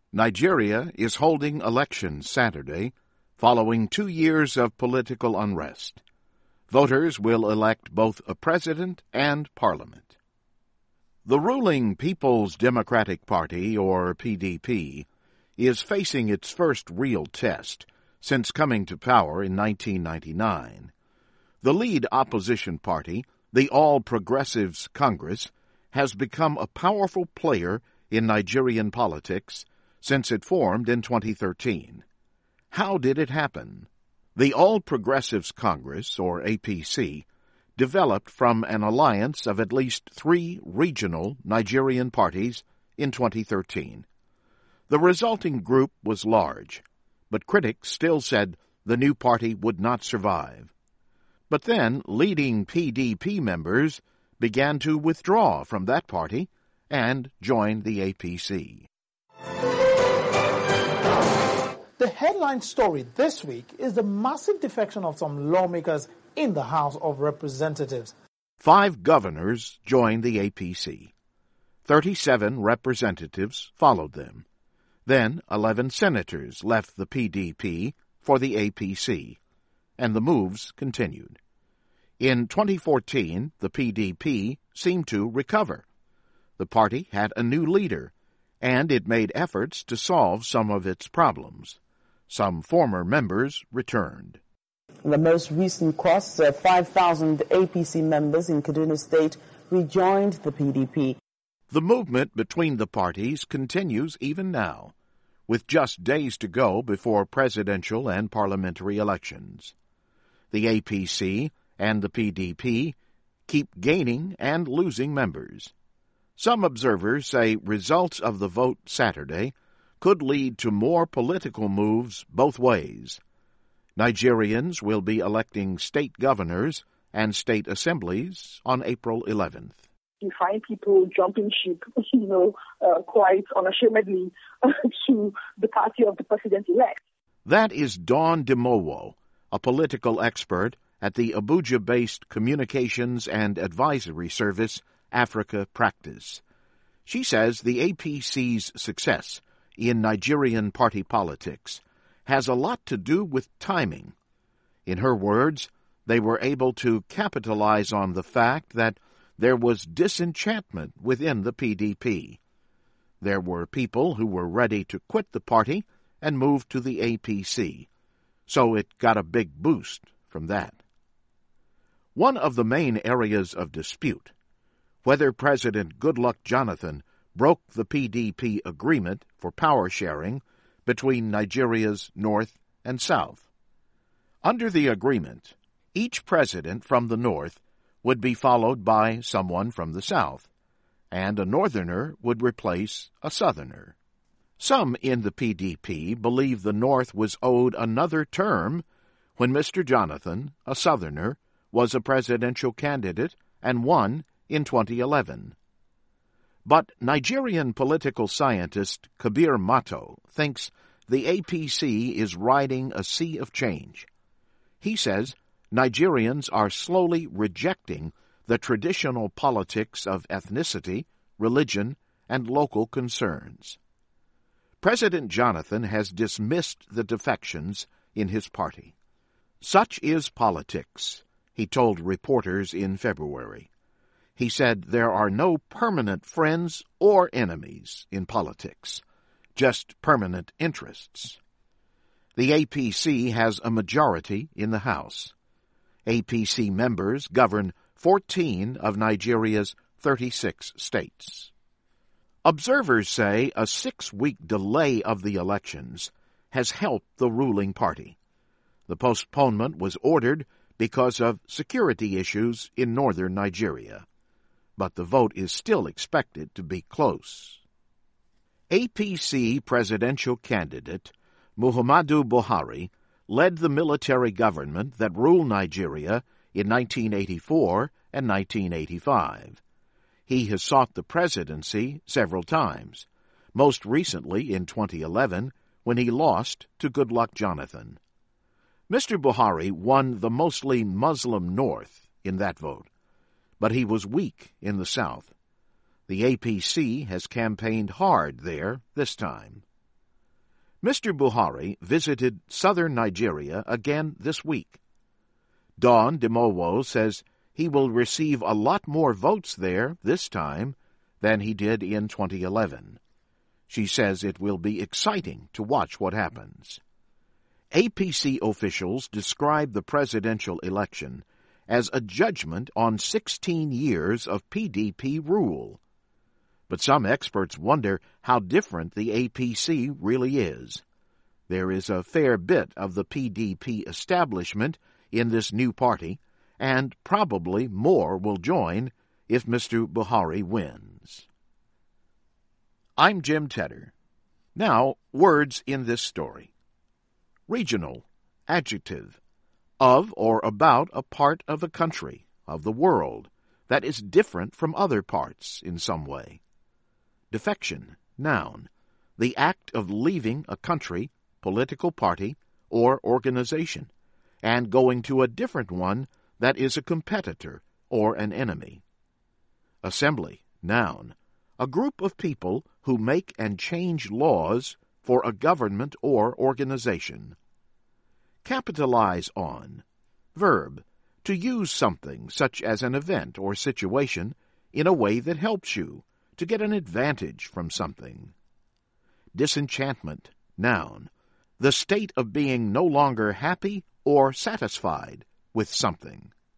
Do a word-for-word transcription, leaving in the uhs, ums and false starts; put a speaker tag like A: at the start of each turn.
A: Nigeria is holding elections Saturday following two years of political unrest. Voters will elect both a president and parliament. The ruling People's Democratic Party, or P D P, is facing its first real test since coming to power in nineteen ninety-nine. The lead opposition party, the All Progressives Congress, has become a powerful player in Nigerian politics since it formed in twenty thirteen. How did it happen? The All Progressives Congress, or A P C, developed from an alliance of at least three regional Nigerian parties in twenty thirteen. The resulting group was large, but critics still said the new party would not survive. But then leading P D P members began to withdraw from that party and join the A P C.
B: The headline story this week is the massive defection of some lawmakers in the House of Representatives.
A: Five governors joined the A P C. Thirty-seven representatives followed them. Then eleven senators left the P D P for the A P C, and the moves continued. In twenty fourteen, the P D P seemed to recover. The party had a new leader, and it made efforts to solve some of its problems. Some former members returned.
C: In the most recent cross, uh, five thousand A P C members in Kaduna State rejoined the P D P.
A: The movement between the parties continues even now, with just days to go before presidential and parliamentary elections. The A P C and the P D P keep gaining and losing members. Some observers say results of the vote Saturday could lead to more political moves both ways. Nigerians will be electing state governors and state assemblies on April eleventh.
D: You find people jumping ship, you know, uh, quite unashamedly to the party of the president-elect.
A: That is Dawn Demowo, a political expert at the Abuja-based Communications and Advisory Service Africa Practice. She says the A P C's success in Nigerian party politics has a lot to do with timing. In her words, they were able to capitalize on the fact that there was disenchantment within the P D P. There were people who were ready to quit the party and move to the A P C, so it got a big boost from that. One of the main areas of dispute, whether President Goodluck Jonathan broke the P D P agreement for power sharing between Nigeria's North and South. Under the agreement, each president from the North would be followed by someone from the South, and a Northerner would replace a Southerner. Some in the P D P believe the North was owed another term when Mister Jonathan, a Southerner, was a presidential candidate and won in twenty eleven. But Nigerian political scientist Kabir Mato thinks the A P C is riding a sea of change. He says Nigerians are slowly rejecting the traditional politics of ethnicity, religion, and local concerns. President Jonathan has dismissed the defections in his party. Such is politics, he told reporters in February. He said there are no permanent friends or enemies in politics, just permanent interests. The A P C has a majority in the House. A P C members govern fourteen of Nigeria's thirty-six states. Observers say a six-week delay of the elections has helped the ruling party. The postponement was ordered because of security issues in northern Nigeria, but the vote is still expected to be close. A P C presidential candidate Muhammadu Buhari led the military government that ruled Nigeria in nineteen eighty-four and nineteen eighty-five. He has sought the presidency several times, most recently in twenty eleven when he lost to Goodluck Jonathan. Mister Buhari won the mostly Muslim North in that vote, but he was weak in the South. The A P C has campaigned hard there this time. Mister Buhari visited southern Nigeria again this week. Dawn Demowo says he will receive a lot more votes there this time than he did in twenty eleven. She says it will be exciting to watch what happens. A P C officials describe the presidential election as a judgment on sixteen years of P D P rule. But some experts wonder how different the A P C really is. There is a fair bit of the P D P establishment in this new party, and probably more will join if Mister Buhari wins. I'm Jim Tedder. Now, words in this story. Regional, adjective, of or about a part of a country, of the world, that is different from other parts in some way. Defection, noun, the act of leaving a country, political party, or organization, and going to a different one that is a competitor or an enemy. Assembly, noun, a group of people who make and change laws for a government or organization. Capitalize on, verb, to use something such as an event or situation in a way that helps you to get an advantage from something. Disenchantment, noun, the state of being no longer happy or satisfied with something.